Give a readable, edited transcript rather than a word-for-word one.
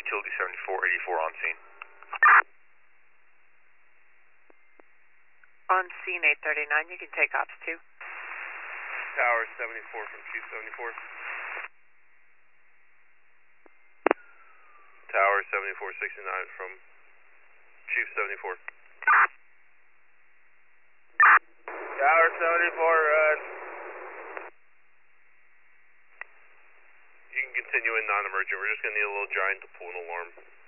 Utility 7484 on scene. On scene 839, you can take ops 2. Tower 74 from Chief 74. Tower 7469 from Chief 74. Tower 74, run. You can continue in non-emergent. We're just going to need a little giant to pull an alarm.